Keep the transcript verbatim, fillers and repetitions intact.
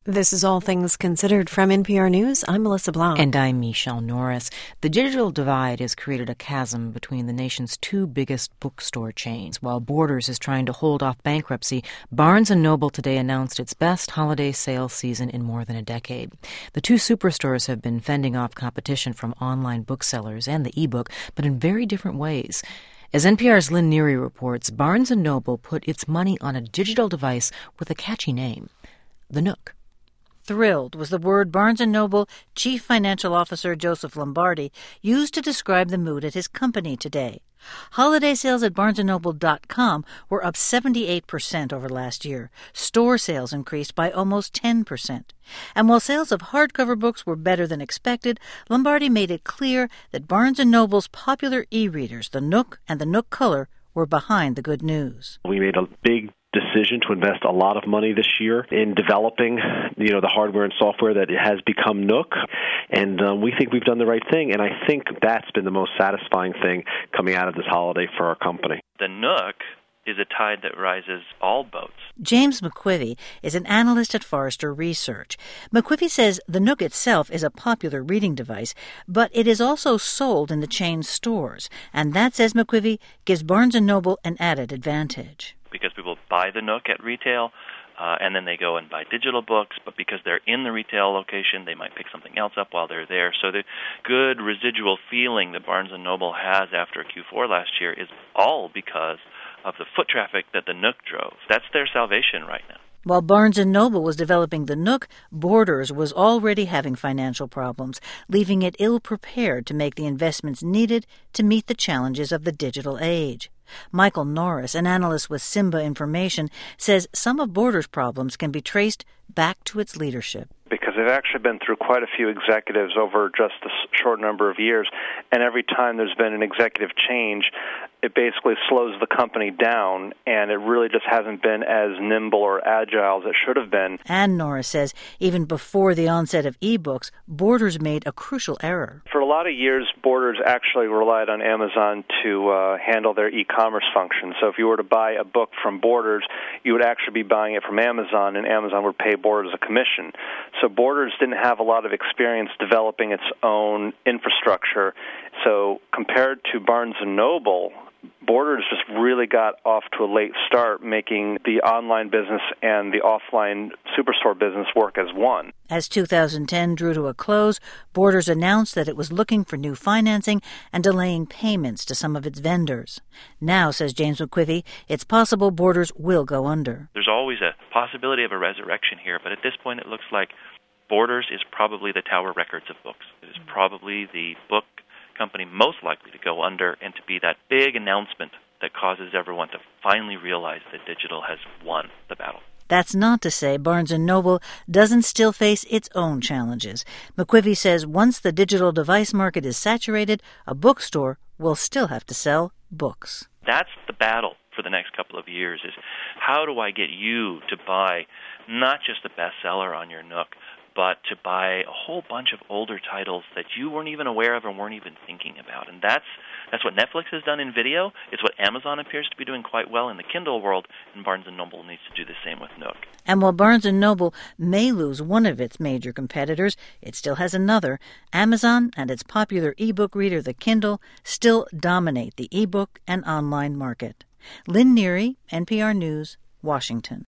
This is All Things Considered from N P R News. I'm Melissa Blount. And I'm Michelle Norris. The digital divide has created a chasm between the nation's two biggest bookstore chains. While Borders is trying to hold off bankruptcy, Barnes and Noble today announced its best holiday sales season in more than a decade. The two superstores have been fending off competition from online booksellers and the e-book, but in very different ways. As N P R's Lynn Neary reports, Barnes and Noble put its money on a digital device with a catchy name, the Nook. Thrilled was the word Barnes and Noble Chief Financial Officer Joseph Lombardi used to describe the mood at his company today. Holiday sales at barnes and noble dot com were up seventy-eight percent over last year. Store sales increased by almost ten percent. And while sales of hardcover books were better than expected, Lombardi made it clear that Barnes and Noble's popular e-readers, the Nook and the Nook Color, were behind the good news. We made a big decision to invest a lot of money this year in developing, you know, the hardware and software that has become Nook, and um, we think we've done the right thing, and I think that's been the most satisfying thing coming out of this holiday for our company. The Nook is a tide that rises all boats. James McQuivey is an analyst at Forrester Research. McQuivey says the Nook itself is a popular reading device, but it is also sold in the chain stores, and that, says McQuivey, gives Barnes and Noble an added advantage. Because people buy the Nook at retail, uh, and then they go and buy digital books, but because they're in the retail location, they might pick something else up while they're there. So the good residual feeling that Barnes and Noble has after Q four last year is all because of the foot traffic that the Nook drove. That's their salvation right now. While Barnes and Noble was developing the Nook, Borders was already having financial problems, leaving it ill-prepared to make the investments needed to meet the challenges of the digital age. Michael Norris, an analyst with Simba Information, says some of Borders' problems can be traced back to its leadership. Because they've actually been through quite a few executives over just a short number of years, and every time there's been an executive change, it basically slows the company down, and it really just hasn't been as nimble or agile as it should have been. And Norris says even before the onset of e-books, Borders made a crucial error. For a lot of years, Borders actually relied on Amazon to uh, handle their e-commerce function. So if you were to buy a book from Borders, you would actually be buying it from Amazon, and Amazon would pay Borders a commission. So Borders didn't have a lot of experience developing its own infrastructure. So compared to Barnes and Noble, Borders just really got off to a late start, making the online business and the offline superstore business work as one. As two thousand ten drew to a close, Borders announced that it was looking for new financing and delaying payments to some of its vendors. Now, says James McQuivey, it's possible Borders will go under. There's always a possibility of a resurrection here, but at this point it looks like Borders is probably the Tower Records of books. It is probably the book company most likely to go under and to be that big announcement that causes everyone to finally realize that digital has won the battle. That's not to say Barnes and Noble doesn't still face its own challenges. McQuivey says once the digital device market is saturated, a bookstore will still have to sell books. That's the battle for the next couple of years, is how do I get you to buy not just the bestseller on your Nook, but to buy a whole bunch of older titles that you weren't even aware of and weren't even thinking about. And that's that's what Netflix has done in video. It's what Amazon appears to be doing quite well in the Kindle world, and Barnes and Noble needs to do the same with Nook. And while Barnes and Noble may lose one of its major competitors, it still has another. Amazon and its popular e-book reader, the Kindle, still dominate the e-book and online market. Lynn Neary, N P R News, Washington.